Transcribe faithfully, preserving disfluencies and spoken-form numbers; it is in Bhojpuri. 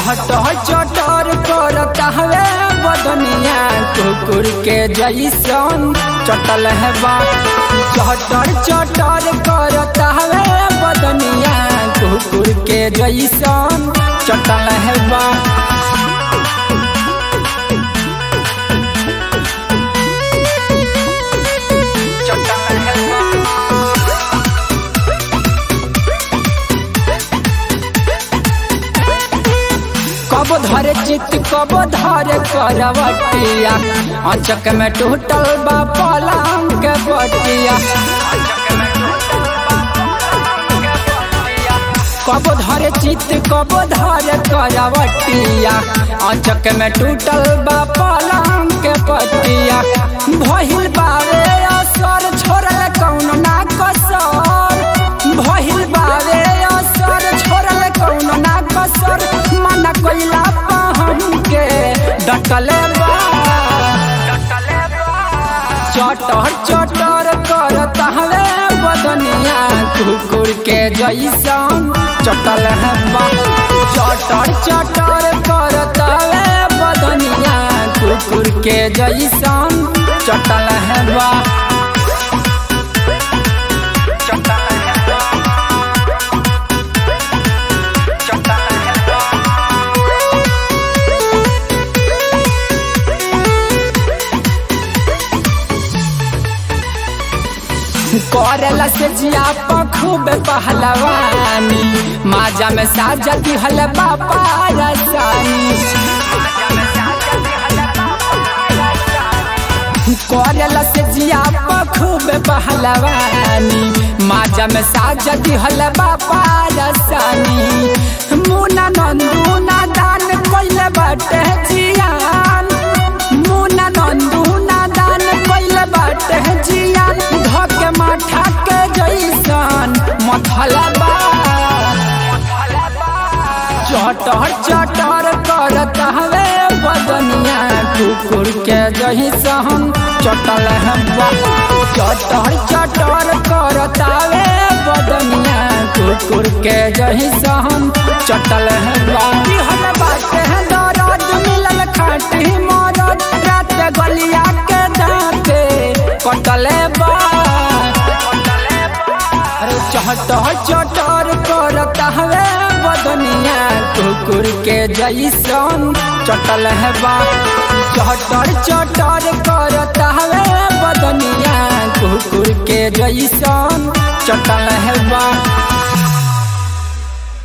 चहटह चटर करता हवे बदनिया कुकुर के जैसन चटल है बा। चहटर चटर करता हवे बदनिया कुकुर के जैसन चटल है बा। कब धरे चित कब धरे करवटिया अचक में टूटल बा पलंग के बटिया। कब धरे चित कब धरे करवटिया अचक में टूटल बा पलंग के बटिया। भइल बावे असर छोड़ल कौन ना कसर। भइल बावे असर छोड़ल कौन ना कसर। मना कोइला पहन के डटले बा। चटर चटर करता हवे बदनिया कुकुर के जैसन चटल है बा। चटर चटर करता हवे बदनिया कुकुर के जैसन चटल है बा। करला से जिया खूब पहलवानी माजा में साजा दिहल बापा रसानी। करला से जिया खूब पहलवानी माजा में साजा दिहल बापा रसानी। मुना नंदू ना दान कोइले बाटे जियान। मुना नंदू ना दान कोइले बाटे जियान। धके माथा के जैसन मथला बा। चटर चटर करता हवे बदनिया कुकुर के जैसन चटल है बा। चटर चटर करता हवे बदनिया कुकुर के जैसन चटल है बा। दिहल बाटे दर्द मिलल खाटी मरद रात गलिया के दांते कटले बा। चहटह चटर करता हवे बदनिया कुकुर के जैसन चटल है बा। चहटर चटर करता हवे बदनिया कुकुर के जैसन चटल है बा।